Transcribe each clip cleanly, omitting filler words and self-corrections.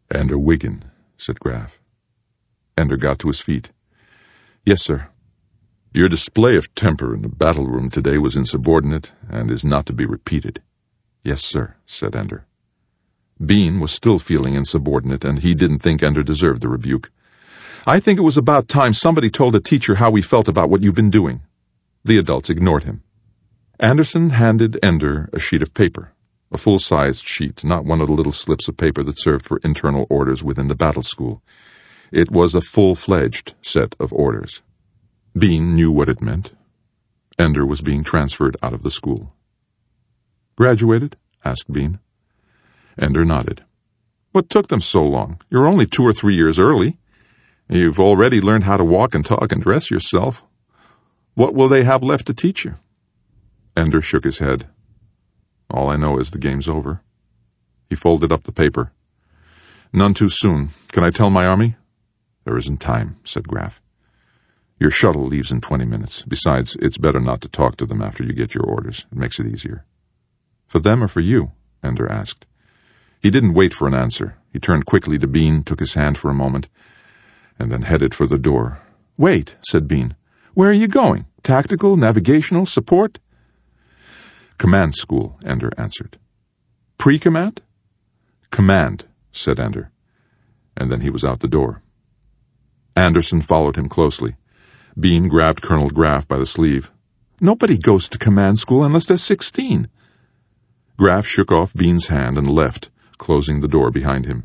"Ender Wiggin," said Graf. Ender got to his feet. "Yes, sir." "Your display of temper in the battle room today was insubordinate and is not to be repeated." "Yes, sir," said Ender. Bean was still feeling insubordinate, and he didn't think Ender deserved the rebuke. "I think it was about time somebody told a teacher how we felt about what you've been doing." The adults ignored him. Anderson handed Ender a sheet of paper, a full-sized sheet, not one of the little slips of paper that served for internal orders within the battle school. It was a full-fledged set of orders. Bean knew what it meant. Ender was being transferred out of the school. "Graduated?" asked Bean. Ender nodded. "What took them so long? You're only 2 or 3 years early. You've already learned how to walk and talk and dress yourself. What will they have left to teach you?" Ender shook his head. "All I know is the game's over." He folded up the paper. "None too soon. Can I tell my army?" "There isn't time," said Graf. "Your shuttle leaves in 20 minutes. Besides, it's better not to talk to them after you get your orders. It makes it easier." "For them or for you?" Ender asked. He didn't wait for an answer. He turned quickly to Bean, took his hand for a moment, and then headed for the door. "Wait," said Bean. "Where are you going? Tactical, navigational, support?" "Command school," Ender answered. "Pre-command?" "Command," said Ender. And then he was out the door. Anderson followed him closely. Bean grabbed Colonel Graf by the sleeve. "Nobody goes to command school unless they're 16. Graf shook off Bean's hand and left, closing the door behind him.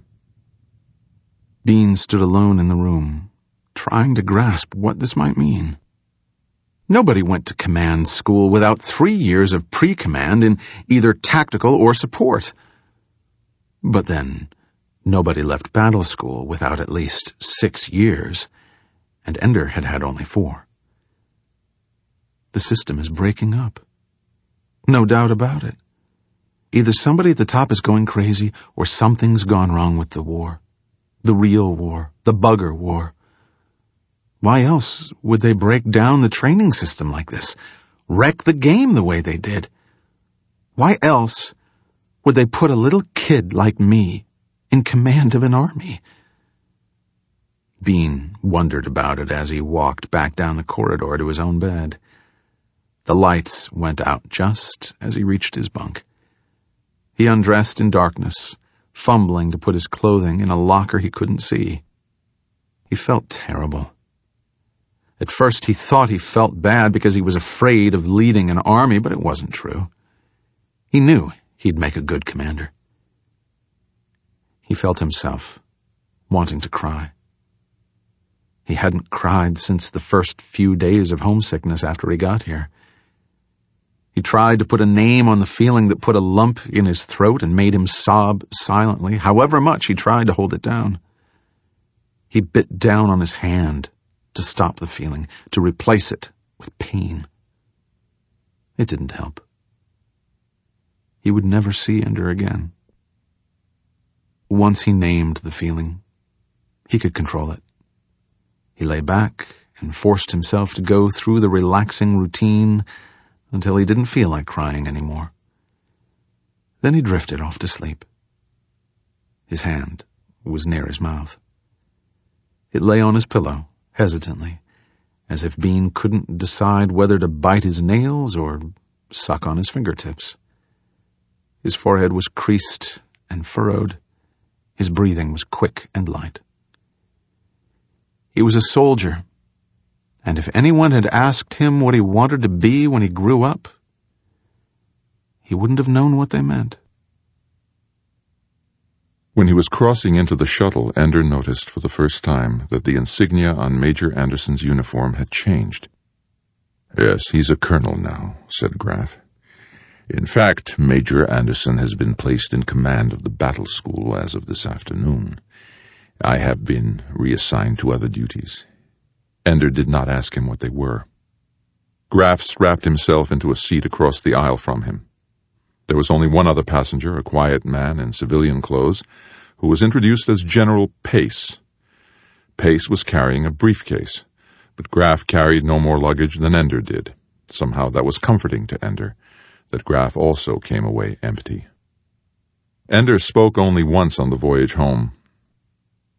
Bean stood alone in the room, trying to grasp what this might mean. Nobody went to command school without 3 years of pre-command in either tactical or support. But then, nobody left battle school without at least 6 years, and Ender had had only 4. The system is breaking up. No doubt about it. Either somebody at the top is going crazy, or something's gone wrong with the war. The real war. The bugger war. Why else would they break down the training system like this? Wreck the game the way they did? Why else would they put a little kid like me in command of an army? Bean wondered about it as he walked back down the corridor to his own bed. The lights went out just as he reached his bunk. He undressed in darkness, fumbling to put his clothing in a locker he couldn't see. He felt terrible. At first he thought he felt bad because he was afraid of leading an army, but it wasn't true. He knew he'd make a good commander. He felt himself wanting to cry. He hadn't cried since the first few days of homesickness after he got here. He tried to put a name on the feeling that put a lump in his throat and made him sob silently, however much he tried to hold it down. He bit down on his hand to stop the feeling, to replace it with pain. It didn't help. He would never see Ender again. Once he named the feeling, he could control it. He lay back and forced himself to go through the relaxing routine until he didn't feel like crying anymore. Then he drifted off to sleep. His hand was near his mouth. It lay on his pillow, hesitantly, as if Bean couldn't decide whether to bite his nails or suck on his fingertips. His forehead was creased and furrowed. His breathing was quick and light. He was a soldier, and if anyone had asked him what he wanted to be when he grew up, he wouldn't have known what they meant. When he was crossing into the shuttle, Ender noticed for the first time that the insignia on Major Anderson's uniform had changed. "Yes, he's a colonel now," said Graf. "In fact, Major Anderson has been placed in command of the battle school as of this afternoon. I have been reassigned to other duties." Ender did not ask him what they were. Graf strapped himself into a seat across the aisle from him. There was only one other passenger, a quiet man in civilian clothes, who was introduced as General Pace. Pace was carrying a briefcase, but Graf carried no more luggage than Ender did. Somehow that was comforting to Ender, that Graf also came away empty. Ender spoke only once on the voyage home.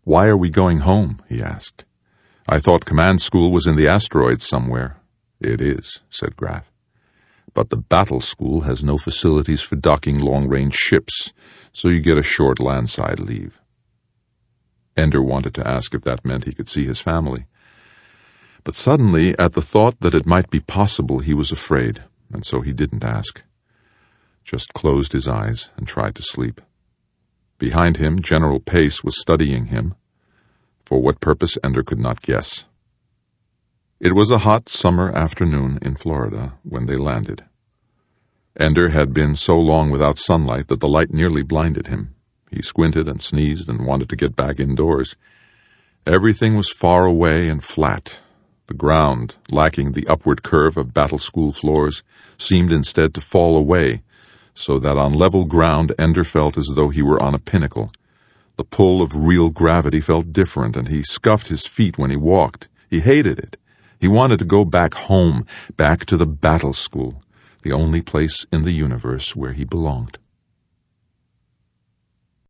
"Why are we going home?" he asked. "I thought command school was in the asteroids somewhere." "It is," said Graf. "But the battle school has no facilities for docking long-range ships, so you get a short landside leave." Ender wanted to ask if that meant he could see his family. But suddenly, at the thought that it might be possible, he was afraid, and so he didn't ask. Just closed his eyes and tried to sleep. Behind him, General Pace was studying him. For what purpose, Ender could not guess. It was a hot summer afternoon in Florida when they landed. Ender had been so long without sunlight that the light nearly blinded him. He squinted and sneezed and wanted to get back indoors. Everything was far away and flat. The ground, lacking the upward curve of battle school floors, seemed instead to fall away, so that on level ground Ender felt as though he were on a pinnacle. The pull of real gravity felt different, and he scuffed his feet when he walked. He hated it. He wanted to go back home, back to the battle school, the only place in the universe where he belonged.